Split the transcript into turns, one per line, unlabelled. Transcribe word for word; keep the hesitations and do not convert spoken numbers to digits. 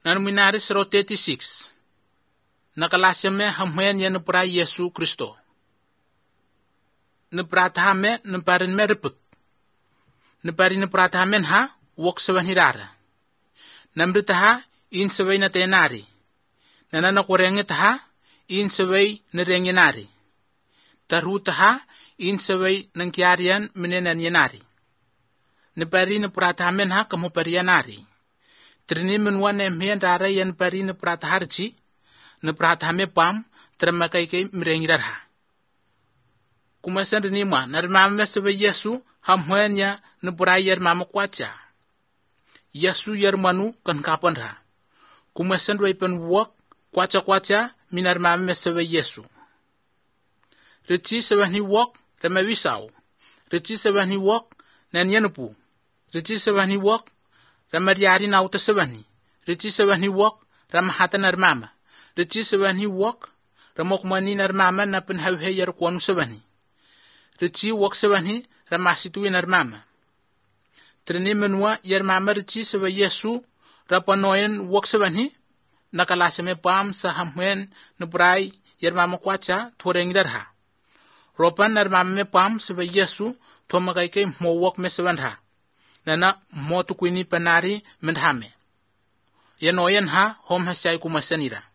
Nanuminari zero thirty-six. Nakalaseme hamhen ya nupra Yesu Kristo. Nupratahame nuparin meriput. Nupari nupratahamen ha wok sawan hirara. Namritaha in saway na tenari. Nananakurengitaha in saway na renginari. Tarutaha in saway ng kiarian minenanyanari. Nupari nupratahamen ha kamuparianari. Trinimin wan emhen rara yan pari nuprataharchi. Nupratahamen pam tramakai kay mirengirarha. Kumasan rinima narmame saway Yesu hamhen ya nupurayar mamakwacha. Yesu yarmanu kan kapanra. Kumasan waipan wak kwacha-kwacha minarmame saway Yesu. Richi sawahni wak ramawisaw. Richi sawahni wak nanyanupu. Richi sawahni wak ramaryari na uta sawahni. Richi sawahni wak ramahata narmama. Richi sawahni wak ramokmani narmama na pinhawhe yarkwanu sawahni. Richi wak sawahni ramasituwi narmama. Trini menua yarmama richi saway Yesu rapanoyen wak sawahni nakalasame pam sa hamwen nupray yarmama kwacha thorengdarha. Ropan narmama pam saway Yesu thomagay kay mowak me sawanha. Nana motukwini panari mendhame. Yanoyen ha hom hasyay kumasanira.